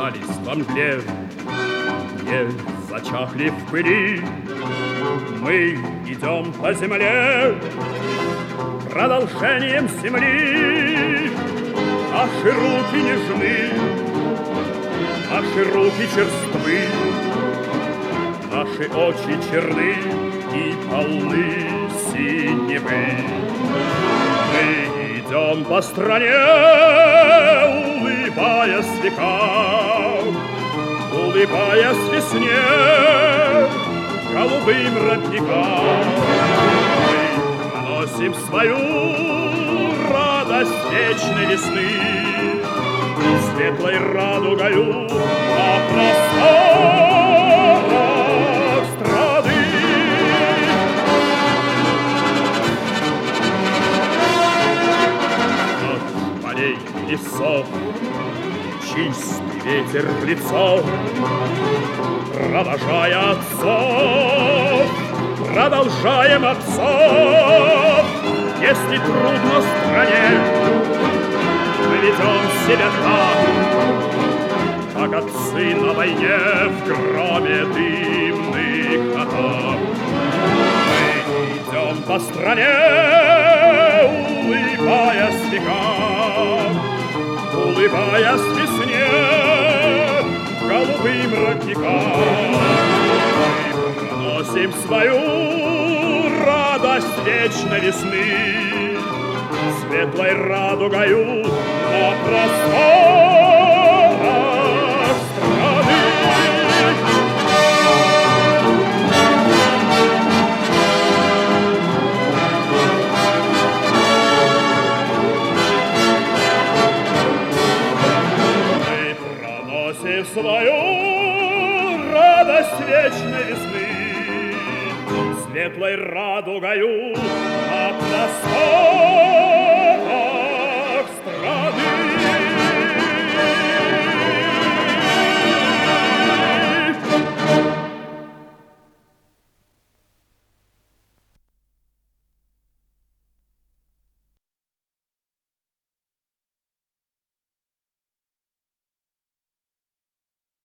остались во мгле, не зачахли в пыли. Мы идем по земле, продолжением земли. Наши руки нежны, наши руки черствы, наши очи черны и полны синевы. Мы идем по стране, улыбаясь векам, улыбаясь весне, голубым родникам. Мы носим свою радость вечной весны, светлой радугою на просторах страны. От полей и лесов чистый ветер в лицо, провожая отцов, продолжаем отцов. Если трудно стране, мы ведем себя так, как отцы на войне в громе дымных атак. Мы идем по стране, улыбаясь векам, улыбаясь весне, голубым родникам. Мы проносим свою радость вечной весны, светлой радугою на просторах страны. Мы проносим свою радость вечной весны, светлой радугою на просторах.